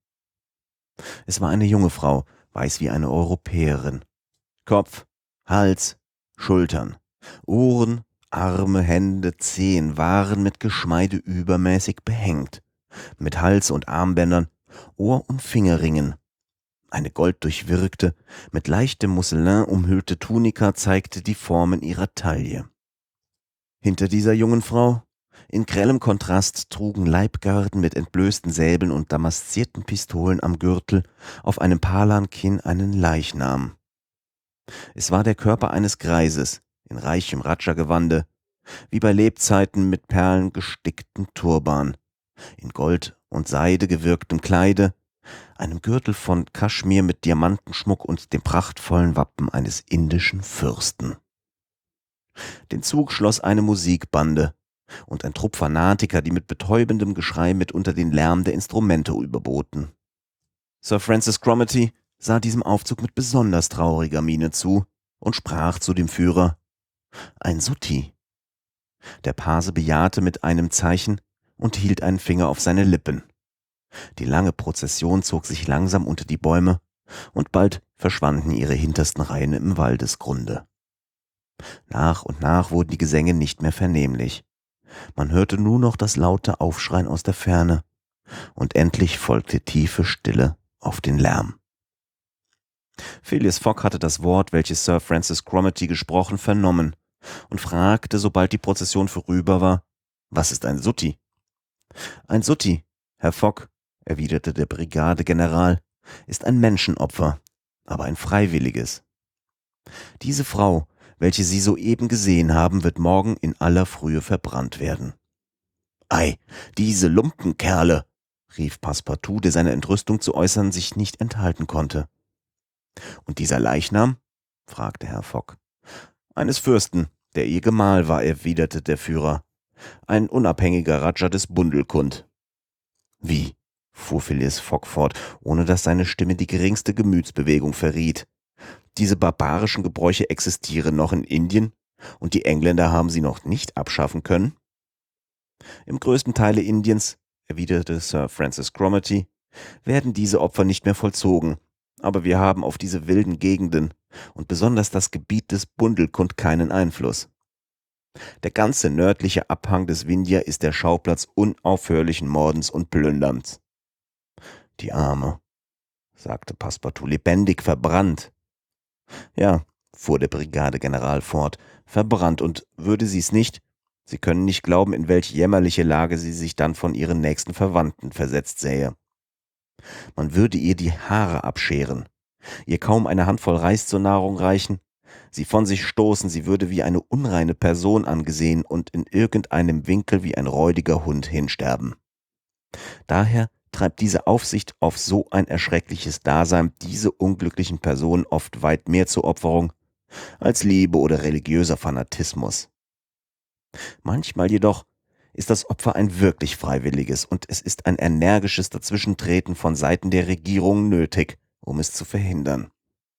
Es war eine junge Frau, weiß wie eine Europäerin. Kopf, Hals, Schultern, Ohren, Arme, Hände, Zehen waren mit Geschmeide übermäßig behängt, mit Hals- und Armbändern, Ohr- und Fingerringen. Eine golddurchwirkte, mit leichtem Musselin umhüllte Tunika zeigte die Formen ihrer Taille. Hinter dieser jungen Frau, in grellem Kontrast, trugen Leibgarden mit entblößten Säbeln und damaszierten Pistolen am Gürtel auf einem Palankin einen Leichnam. Es war der Körper eines Greises, in reichem Raja-Gewande, wie bei Lebzeiten mit Perlen gestickten Turban, in Gold und Seide gewirktem Kleide, einem Gürtel von Kaschmir mit Diamantenschmuck und dem prachtvollen Wappen eines indischen Fürsten. Den Zug schloss eine Musikbande und ein Trupp Fanatiker, die mit betäubendem Geschrei mitunter den Lärm der Instrumente überboten. Sir Francis Cromarty sah diesem Aufzug mit besonders trauriger Miene zu und sprach zu dem Führer: »Ein Sutti.« Der Page bejahte mit einem Zeichen und hielt einen Finger auf seine Lippen. Die lange Prozession zog sich langsam unter die Bäume, und bald verschwanden ihre hintersten Reihen im Waldesgrunde. Nach und nach wurden die Gesänge nicht mehr vernehmlich. Man hörte nur noch das laute Aufschreien aus der Ferne, und endlich folgte tiefe Stille auf den Lärm. Phileas Fogg hatte das Wort, welches Sir Francis Cromarty gesprochen, vernommen und fragte, sobald die Prozession vorüber war: »Was ist ein Sutti?« »Ein Sutti, Herr Fogg«, erwiderte der Brigadegeneral, »ist ein Menschenopfer, aber ein freiwilliges. Diese Frau, welche Sie soeben gesehen haben, wird morgen in aller Frühe verbrannt werden.« »Ei, diese Lumpenkerle«, rief Passepartout, der seine Entrüstung zu äußern sich nicht enthalten konnte. »Und dieser Leichnam?« fragte Herr Fogg. »Eines Fürsten, der ihr Gemahl war«, erwiderte der Führer. »Ein unabhängiger Raja des Bundelkund.« »Wie?«, fuhr Phileas Fogg fort, ohne dass seine Stimme die geringste Gemütsbewegung verriet. »Diese barbarischen Gebräuche existieren noch in Indien, und die Engländer haben sie noch nicht abschaffen können?« »Im größten Teile Indiens«, erwiderte Sir Francis Cromarty, »werden diese Opfer nicht mehr vollzogen, aber wir haben auf diese wilden Gegenden und besonders das Gebiet des Bundelkund keinen Einfluss. Der ganze nördliche Abhang des Vindhya ist der Schauplatz unaufhörlichen Mordens und Plünderns.« »Die Arme«, sagte Passepartout, »lebendig verbrannt.« »Ja«, fuhr der Brigadegeneral fort, »verbrannt, und würde sie's nicht, Sie können nicht glauben, in welch jämmerliche Lage sie sich dann von ihren nächsten Verwandten versetzt sähe. Man würde ihr die Haare abscheren, ihr kaum eine Handvoll Reis zur Nahrung reichen, sie von sich stoßen, sie würde wie eine unreine Person angesehen und in irgendeinem Winkel wie ein räudiger Hund hinsterben. Daher treibt diese Aufsicht auf so ein erschreckliches Dasein diese unglücklichen Personen oft weit mehr zur Opferung als Liebe oder religiöser Fanatismus. Manchmal jedoch ist das Opfer ein wirklich freiwilliges, und es ist ein energisches Dazwischentreten von Seiten der Regierung nötig, um es zu verhindern.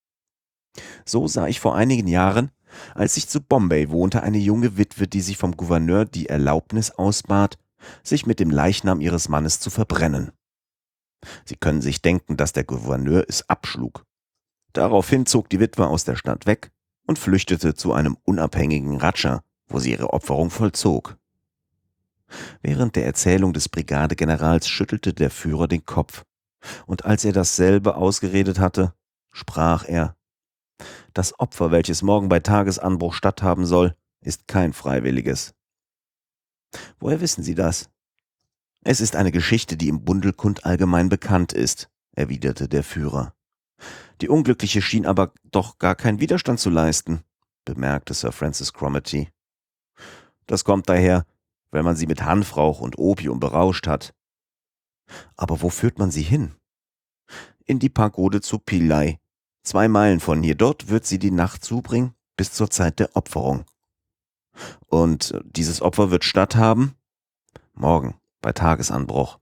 So sah ich vor einigen Jahren, als ich zu Bombay wohnte, eine junge Witwe, die sich vom Gouverneur die Erlaubnis ausbat, sich mit dem Leichnam ihres Mannes zu verbrennen. Sie können sich denken, dass der Gouverneur es abschlug. Daraufhin zog die Witwe aus der Stadt weg und flüchtete zu einem unabhängigen Raja, wo sie ihre Opferung vollzog. Während der Erzählung des Brigadegenerals schüttelte der Führer den Kopf, und als er dasselbe ausgeredet hatte, sprach er: »Das Opfer, welches morgen bei Tagesanbruch statthaben soll, ist kein freiwilliges.« »Woher wissen Sie das?« »Es ist eine Geschichte, die im Bundelkund allgemein bekannt ist«, erwiderte der Führer. »Die Unglückliche schien aber doch gar keinen Widerstand zu leisten«, bemerkte Sir Francis Cromarty. »Das kommt daher, weil man sie mit Hanfrauch und Opium berauscht hat.« »Aber wo führt man sie hin?« »In die Pagode zu Pillai, zwei Meilen von hier. Dort wird sie die Nacht zubringen, bis zur Zeit der Opferung.« »Und dieses Opfer wird statthaben?« »Morgen, bei Tagesanbruch.«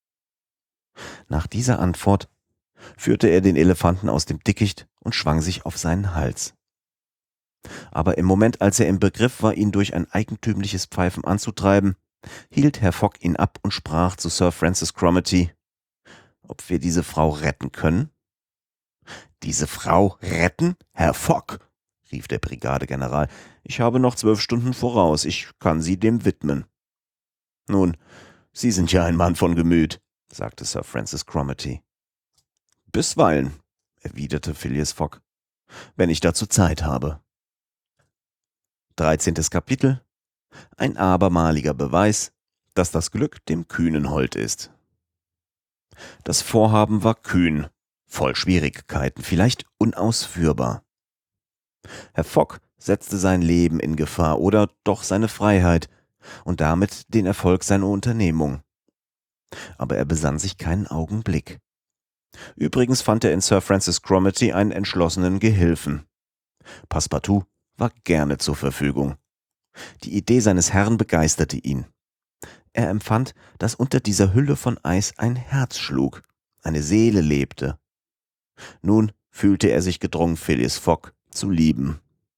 Nach dieser Antwort führte er den Elefanten aus dem Dickicht und schwang sich auf seinen Hals. Aber im Moment, als er im Begriff war, ihn durch ein eigentümliches Pfeifen anzutreiben, hielt Herr Fogg ihn ab und sprach zu Sir Francis Cromarty: »Ob wir diese Frau retten können?« »Diese Frau retten, Herr Fogg?«, rief der Brigadegeneral. »Ich habe noch zwölf Stunden voraus, ich kann sie dem widmen.« »Nun, Sie sind ja ein Mann von Gemüt«, sagte Sir Francis Cromarty. »Bisweilen«, erwiderte Phileas Fogg, »wenn ich dazu Zeit habe.« dreizehntes Kapitel. Ein abermaliger Beweis, dass das Glück dem Kühnen hold ist. Das Vorhaben war kühn, voll Schwierigkeiten, vielleicht unausführbar. Herr Fogg setzte sein Leben in Gefahr oder doch seine Freiheit und damit den Erfolg seiner Unternehmung. Aber er besann sich keinen Augenblick. Übrigens fand er in Sir Francis Cromarty einen entschlossenen Gehilfen. Passepartout war gerne zur Verfügung. Die Idee seines Herrn begeisterte ihn. Er empfand, dass unter dieser Hülle von Eis ein Herz schlug, eine Seele lebte. Nun fühlte er sich gedrungen, Phileas Fogg zu lieben.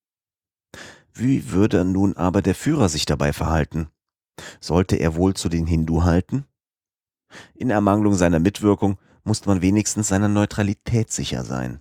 Wie würde nun aber der Führer sich dabei verhalten? Sollte er wohl zu den Hindu halten? In Ermangelung seiner Mitwirkung musste man wenigstens seiner Neutralität sicher sein.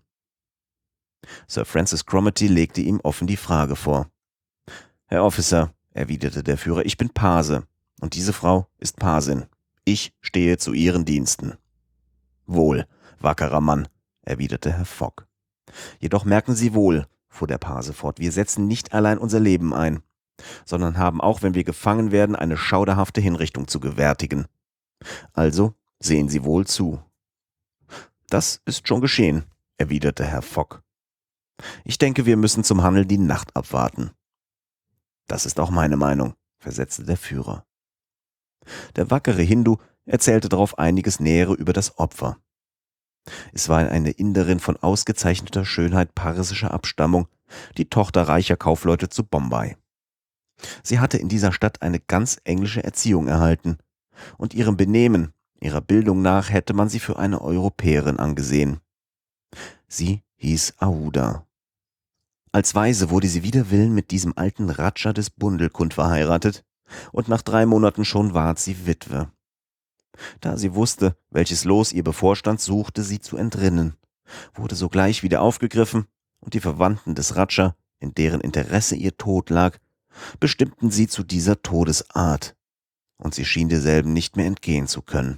Sir Francis Cromarty legte ihm offen die Frage vor. »Herr Officer«, erwiderte der Führer, »ich bin Page, und diese Frau ist Pasin. Ich stehe zu Ihren Diensten.« »Wohl, wackerer Mann«, erwiderte Herr Fogg. »Jedoch merken Sie wohl«, fuhr der Page fort, »wir setzen nicht allein unser Leben ein, sondern haben auch, wenn wir gefangen werden, eine schauderhafte Hinrichtung zu gewärtigen. Also sehen Sie wohl zu.« »Das ist schon geschehen«, erwiderte Herr Fogg. »Ich denke, wir müssen zum Handel die Nacht abwarten.« »Das ist auch meine Meinung«, versetzte der Führer. Der wackere Hindu erzählte darauf einiges Nähere über das Opfer. Es war eine Inderin von ausgezeichneter Schönheit parsischer Abstammung, die Tochter reicher Kaufleute zu Bombay. Sie hatte in dieser Stadt eine ganz englische Erziehung erhalten, und ihrem Benehmen, ihrer Bildung nach hätte man sie für eine Europäerin angesehen. Sie hieß Aouda. Als Waise wurde sie wider Willen mit diesem alten Raja des Bundelkund verheiratet, und nach drei Monaten schon ward sie Witwe. Da sie wusste, welches Los ihr bevorstand, suchte sie zu entrinnen, wurde sogleich wieder aufgegriffen, und die Verwandten des Raja, in deren Interesse ihr Tod lag, bestimmten sie zu dieser Todesart, und sie schien derselben nicht mehr entgehen zu können.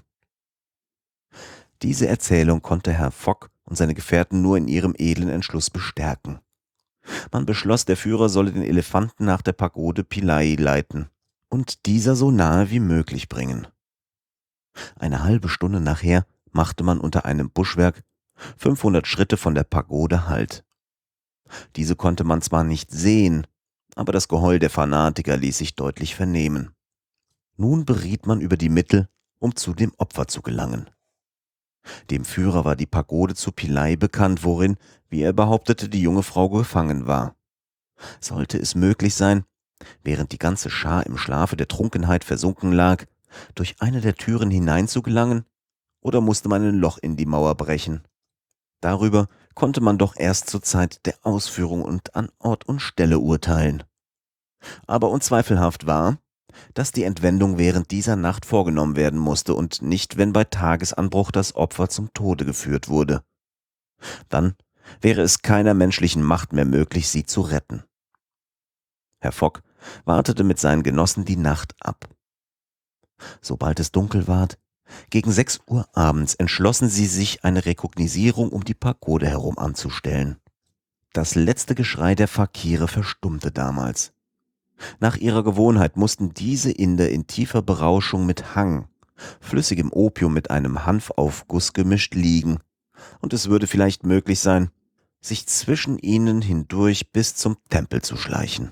Diese Erzählung konnte Herr Fogg und seine Gefährten nur in ihrem edlen Entschluss bestärken. Man beschloss, der Führer solle den Elefanten nach der Pagode Pillai leiten und dieser so nahe wie möglich bringen. Eine halbe Stunde nachher machte man unter einem Buschwerk fünfhundert Schritte von der Pagode Halt. Diese konnte man zwar nicht sehen, aber das Geheul der Fanatiker ließ sich deutlich vernehmen. Nun beriet man über die Mittel, um zu dem Opfer zu gelangen. Dem Führer war die Pagode zu Pillai bekannt, worin, wie er behauptete, die junge Frau gefangen war. Sollte es möglich sein, während die ganze Schar im Schlafe der Trunkenheit versunken lag, durch eine der Türen hineinzugelangen, oder musste man ein Loch in die Mauer brechen? Darüber konnte man doch erst zur Zeit der Ausführung und an Ort und Stelle urteilen. Aber unzweifelhaft war, dass die Entwendung während dieser Nacht vorgenommen werden musste und nicht, wenn bei Tagesanbruch das Opfer zum Tode geführt wurde. Dann wäre es keiner menschlichen Macht mehr möglich, sie zu retten. Herr Fogg wartete mit seinen Genossen die Nacht ab. Sobald es dunkel ward, gegen sechs Uhr abends, entschlossen sie sich, eine Rekognosierung um die Pagode herum anzustellen. Das letzte Geschrei der Fakire verstummte damals. Nach ihrer Gewohnheit mussten diese Inder in tiefer Berauschung mit Hang, flüssigem Opium mit einem Hanfaufguss gemischt liegen, und es würde vielleicht möglich sein, sich zwischen ihnen hindurch bis zum Tempel zu schleichen.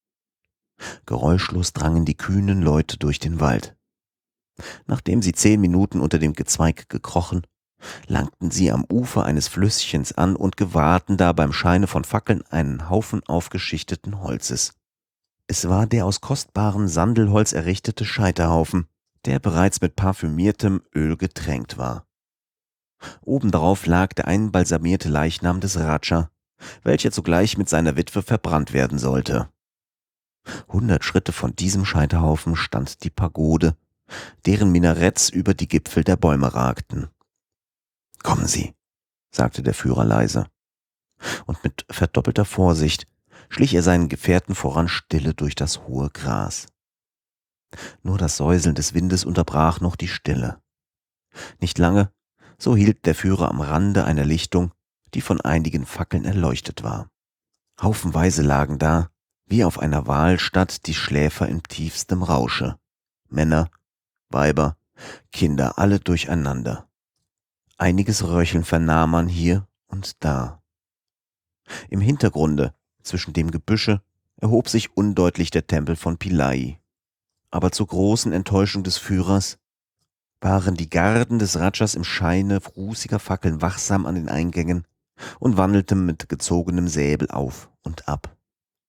Geräuschlos drangen die kühnen Leute durch den Wald. Nachdem sie zehn Minuten unter dem Gezweig gekrochen, langten sie am Ufer eines Flüsschens an und gewahrten da beim Scheine von Fackeln einen Haufen aufgeschichteten Holzes. Es war der aus kostbarem Sandelholz errichtete Scheiterhaufen, der bereits mit parfümiertem Öl getränkt war. Obendarauf lag der einbalsamierte Leichnam des Raja, welcher zugleich mit seiner Witwe verbrannt werden sollte. Hundert Schritte von diesem Scheiterhaufen stand die Pagode, deren Minaretts über die Gipfel der Bäume ragten. »Kommen Sie«, sagte der Führer leise. Und mit verdoppelter Vorsicht schlich er seinen Gefährten voran stille durch das hohe Gras. Nur das Säuseln des Windes unterbrach noch die Stille. Nicht lange, so hielt der Führer am Rande einer Lichtung, die von einigen Fackeln erleuchtet war. Haufenweise lagen da, wie auf einer Wahlstatt, die Schläfer in tiefstem Rausche. Männer, Weiber, Kinder, alle durcheinander. Einiges Röcheln vernahm man hier und da. Im Hintergrunde, zwischen dem Gebüsche, erhob sich undeutlich der Tempel von Pillai. Aber zur großen Enttäuschung des Führers waren die Garden des Rajas im Scheine rußiger Fackeln wachsam an den Eingängen und wandelten mit gezogenem Säbel auf und ab.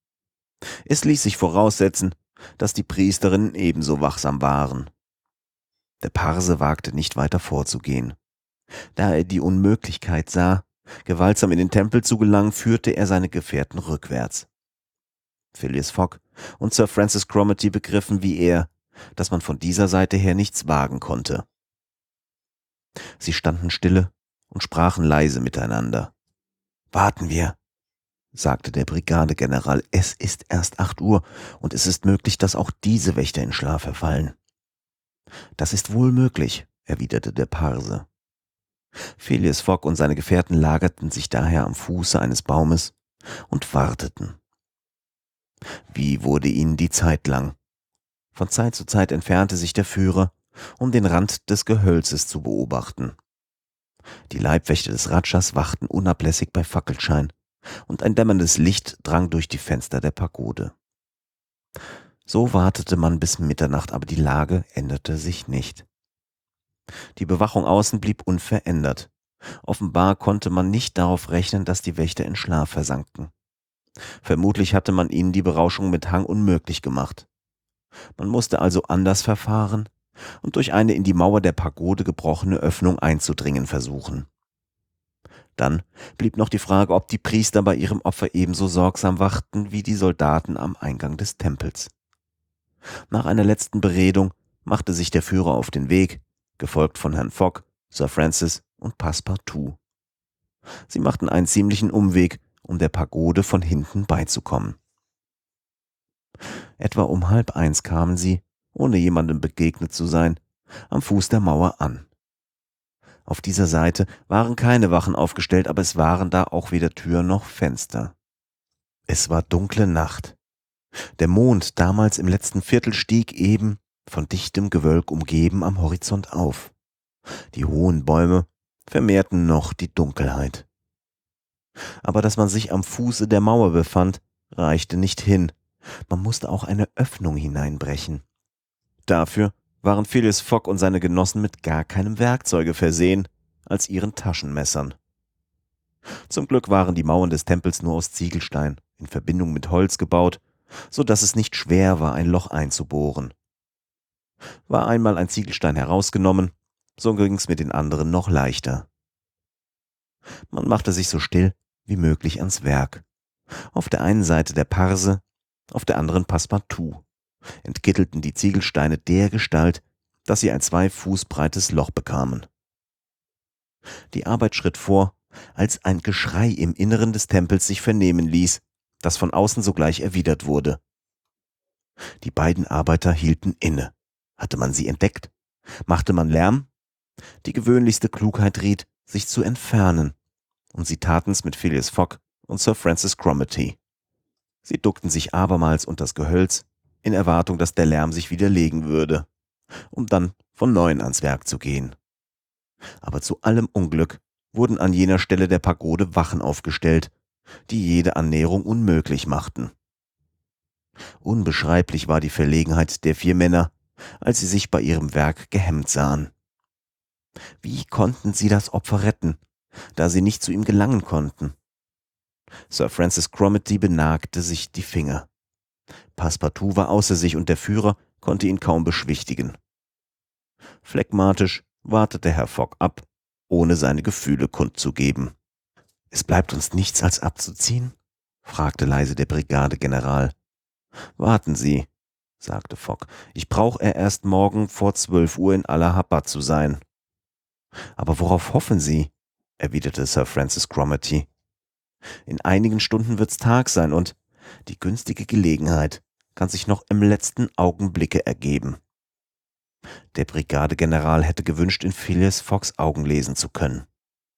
Es ließ sich voraussetzen, dass die Priesterinnen ebenso wachsam waren. Der Parse wagte nicht weiter vorzugehen. Da er die Unmöglichkeit sah, gewaltsam in den Tempel zu gelangen, führte er seine Gefährten rückwärts. Phileas Fogg und Sir Francis Cromarty begriffen wie er, dass man von dieser Seite her nichts wagen konnte. Sie standen stille und sprachen leise miteinander. »Warten wir«, sagte der Brigadegeneral, »es ist erst acht Uhr und es ist möglich, dass auch diese Wächter in Schlaf verfallen.« »Das ist wohl möglich«, erwiderte der Parse. Phileas Fogg und seine Gefährten lagerten sich daher am Fuße eines Baumes und warteten. Wie wurde ihnen die Zeit lang? Von Zeit zu Zeit entfernte sich der Führer, um den Rand des Gehölzes zu beobachten. Die Leibwächter des Rajas wachten unablässig bei Fackelschein, und ein dämmerndes Licht drang durch die Fenster der Pagode. So wartete man bis Mitternacht, aber die Lage änderte sich nicht. Die Bewachung außen blieb unverändert. Offenbar konnte man nicht darauf rechnen, dass die Wächter in Schlaf versanken. Vermutlich hatte man ihnen die Berauschung mit Hang unmöglich gemacht. Man musste also anders verfahren und durch eine in die Mauer der Pagode gebrochene Öffnung einzudringen versuchen. Dann blieb noch die Frage, ob die Priester bei ihrem Opfer ebenso sorgsam wachten wie die Soldaten am Eingang des Tempels. Nach einer letzten Beredung machte sich der Führer auf den Weg, gefolgt von Herrn Fogg, Sir Francis und Passepartout. Sie machten einen ziemlichen Umweg, um der Pagode von hinten beizukommen. Etwa um halb eins kamen sie, ohne jemandem begegnet zu sein, am Fuß der Mauer an. Auf dieser Seite waren keine Wachen aufgestellt, aber es waren da auch weder Tür noch Fenster. Es war dunkle Nacht. Der Mond, damals im letzten Viertel, stieg eben, von dichtem Gewölk umgeben, am Horizont auf. Die hohen Bäume vermehrten noch die Dunkelheit. Aber dass man sich am Fuße der Mauer befand, reichte nicht hin. Man musste auch eine Öffnung hineinbrechen. Dafür waren Phileas Fogg und seine Genossen mit gar keinem Werkzeuge versehen als ihren Taschenmessern. Zum Glück waren die Mauern des Tempels nur aus Ziegelstein in Verbindung mit Holz gebaut, so dass es nicht schwer war, ein Loch einzubohren. War einmal ein Ziegelstein herausgenommen, so ging's mit den anderen noch leichter. Man machte sich so still wie möglich ans Werk. Auf der einen Seite der Parse, auf der anderen Passepartout, entgittelten die Ziegelsteine dergestalt, dass sie ein zwei Fuß breites Loch bekamen. Die Arbeit schritt vor, als ein Geschrei im Inneren des Tempels sich vernehmen ließ, das von außen sogleich erwidert wurde. Die beiden Arbeiter hielten inne. Hatte man sie entdeckt? Machte man Lärm? Die gewöhnlichste Klugheit riet, sich zu entfernen, und sie taten's mit Phileas Fogg und Sir Francis Cromarty. Sie duckten sich abermals unter das Gehölz, in Erwartung, dass der Lärm sich wieder legen würde, um dann von neuem ans Werk zu gehen. Aber zu allem Unglück wurden an jener Stelle der Pagode Wachen aufgestellt, die jede Annäherung unmöglich machten. Unbeschreiblich war die Verlegenheit der vier Männer, als sie sich bei ihrem Werk gehemmt sahen. Wie konnten sie das Opfer retten, da sie nicht zu ihm gelangen konnten? Sir Francis Cromarty benagte sich die Finger. Passepartout war außer sich und der Führer konnte ihn kaum beschwichtigen. Phlegmatisch wartete Herr Fogg ab, ohne seine Gefühle kundzugeben. »Es bleibt uns nichts als abzuziehen?« fragte leise der Brigadegeneral. »Warten Sie«, sagte Fogg, »ich brauche er erst morgen vor zwölf Uhr in Allahabad zu sein.« »Aber worauf hoffen Sie?« erwiderte Sir Francis Cromarty. »In einigen Stunden wird's Tag sein und die günstige Gelegenheit kann sich noch im letzten Augenblicke ergeben.« Der Brigadegeneral hätte gewünscht, in Phileas Foggs Augen lesen zu können.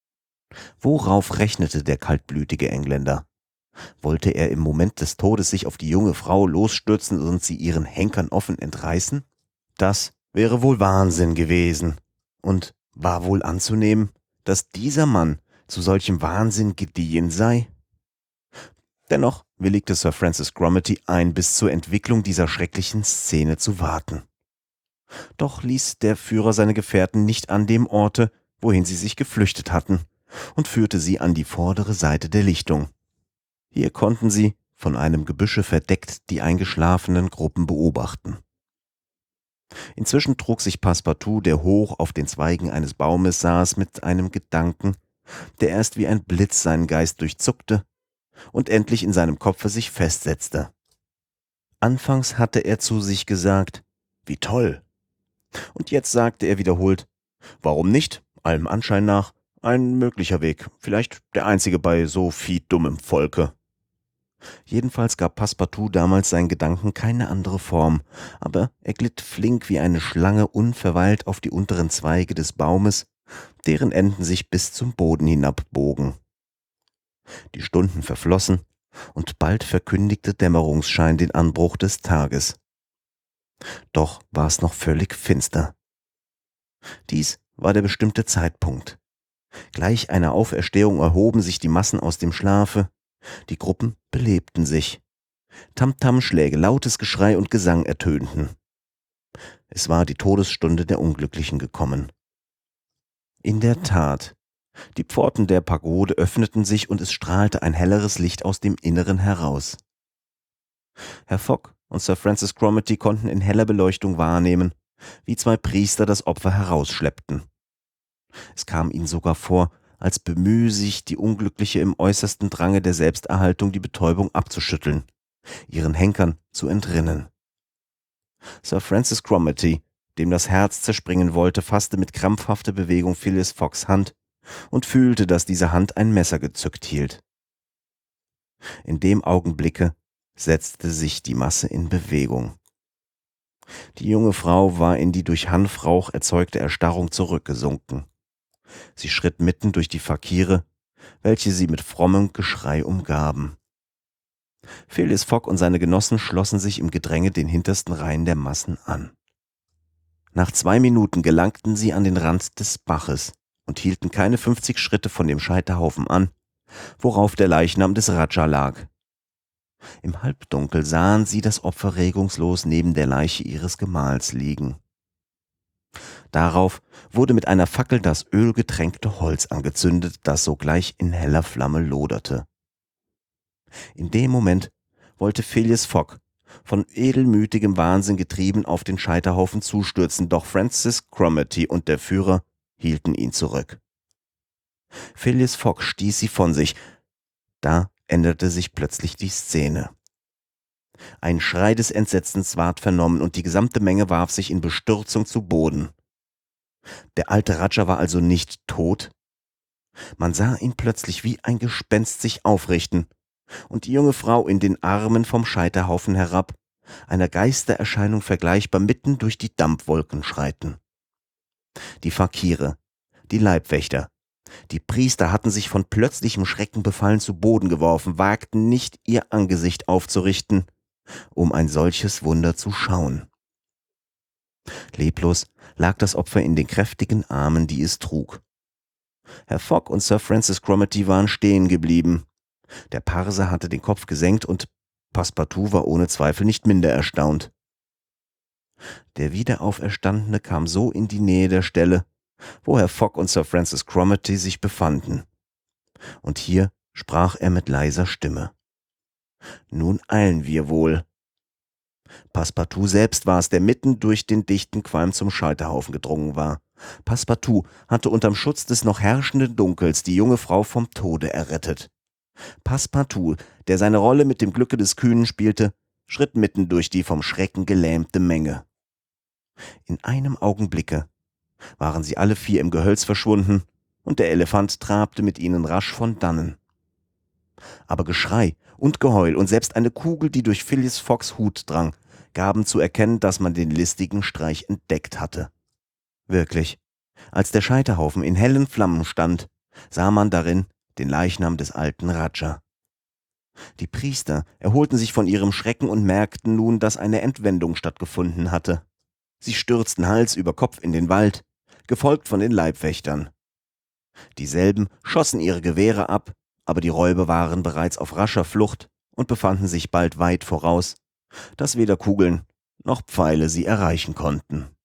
Worauf rechnete der kaltblütige Engländer? Wollte er im Moment des Todes sich auf die junge Frau losstürzen und sie ihren Henkern offen entreißen? Das wäre wohl Wahnsinn gewesen. Und war wohl anzunehmen, dass dieser Mann zu solchem Wahnsinn gediehen sei? Dennoch willigte Sir Francis Cromarty ein, bis zur Entwicklung dieser schrecklichen Szene zu warten. Doch ließ der Führer seine Gefährten nicht an dem Orte, wohin sie sich geflüchtet hatten, und führte sie an die vordere Seite der Lichtung. Hier konnten sie, von einem Gebüsche verdeckt, die eingeschlafenen Gruppen beobachten. Inzwischen trug sich Passepartout, der hoch auf den Zweigen eines Baumes saß, mit einem Gedanken, der erst wie ein Blitz seinen Geist durchzuckte und endlich in seinem Kopfe sich festsetzte. Anfangs hatte er zu sich gesagt, wie toll. Und jetzt sagte er wiederholt, warum nicht, allem Anschein nach, ein möglicher Weg, vielleicht der einzige bei so viehdummem Volke. Jedenfalls gab Passepartout damals seinen Gedanken keine andere Form, aber er glitt flink wie eine Schlange unverweilt auf die unteren Zweige des Baumes, deren Enden sich bis zum Boden hinabbogen. Die Stunden verflossen, und bald verkündigte Dämmerungsschein den Anbruch des Tages. Doch war es noch völlig finster. Dies war der bestimmte Zeitpunkt. Gleich einer Auferstehung erhoben sich die Massen aus dem Schlafe, die Gruppen belebten sich. Tamtamschläge, lautes Geschrei und Gesang ertönten. Es war die Todesstunde der Unglücklichen gekommen. In der Tat, die Pforten der Pagode öffneten sich und es strahlte ein helleres Licht aus dem Inneren heraus. Herr Fogg und Sir Francis Cromarty konnten in heller Beleuchtung wahrnehmen, wie zwei Priester das Opfer herausschleppten. Es kam ihnen sogar vor, als bemühe sich die Unglückliche im äußersten Drange der Selbsterhaltung die Betäubung abzuschütteln, ihren Henkern zu entrinnen. Sir Francis Cromarty, dem das Herz zerspringen wollte, fasste mit krampfhafter Bewegung Phileas Foggs Hand und fühlte, dass diese Hand ein Messer gezückt hielt. In dem Augenblicke setzte sich die Masse in Bewegung. Die junge Frau war in die durch Hanfrauch erzeugte Erstarrung zurückgesunken. Sie schritt mitten durch die Fakire, welche sie mit frommem Geschrei umgaben. Phileas Fogg und seine Genossen schlossen sich im Gedränge den hintersten Reihen der Massen an. Nach zwei Minuten gelangten sie an den Rand des Baches und hielten keine fünfzig Schritte von dem Scheiterhaufen an, worauf der Leichnam des Raja lag. Im Halbdunkel sahen sie das Opfer regungslos neben der Leiche ihres Gemahls liegen. Darauf wurde mit einer Fackel das ölgetränkte Holz angezündet, das sogleich in heller Flamme loderte. In dem Moment wollte Phileas Fogg, von edelmütigem Wahnsinn getrieben, auf den Scheiterhaufen zustürzen, doch Francis Cromarty und der Führer hielten ihn zurück. Phileas Fogg stieß sie von sich. Da änderte sich plötzlich die Szene. Ein Schrei des Entsetzens ward vernommen und die gesamte Menge warf sich in Bestürzung zu Boden. Der alte Raja war also nicht tot. Man sah ihn plötzlich wie ein Gespenst sich aufrichten und die junge Frau in den Armen vom Scheiterhaufen herab, einer Geistererscheinung vergleichbar, mitten durch die Dampfwolken schreiten. Die Fakire, die Leibwächter, die Priester hatten sich von plötzlichem Schrecken befallen zu Boden geworfen, wagten nicht, ihr Angesicht aufzurichten, um ein solches Wunder zu schauen. Leblos lag das Opfer in den kräftigen Armen, die es trug. Herr Fogg und Sir Francis Cromarty waren stehen geblieben. Der Parser hatte den Kopf gesenkt und Passepartout war ohne Zweifel nicht minder erstaunt. Der Wiederauferstandene kam so in die Nähe der Stelle, wo Herr Fogg und Sir Francis Cromarty sich befanden. Und hier sprach er mit leiser Stimme. »Nun eilen wir wohl.« Passepartout selbst war es, der mitten durch den dichten Qualm zum Scheiterhaufen gedrungen war. Passepartout hatte unterm Schutz des noch herrschenden Dunkels die junge Frau vom Tode errettet. Passepartout, der seine Rolle mit dem Glücke des Kühnen spielte, schritt mitten durch die vom Schrecken gelähmte Menge. In einem Augenblicke waren sie alle vier im Gehölz verschwunden und der Elefant trabte mit ihnen rasch von dannen. Aber Geschrei und Geheul und selbst eine Kugel, die durch Phileas Foggs Hut drang, gaben zu erkennen, dass man den listigen Streich entdeckt hatte. Wirklich, als der Scheiterhaufen in hellen Flammen stand, sah man darin den Leichnam des alten Raja. Die Priester erholten sich von ihrem Schrecken und merkten nun, dass eine Entwendung stattgefunden hatte. Sie stürzten Hals über Kopf in den Wald, gefolgt von den Leibwächtern. Dieselben schossen ihre Gewehre ab, aber die Räuber waren bereits auf rascher Flucht und befanden sich bald weit voraus, dass weder Kugeln noch Pfeile sie erreichen konnten.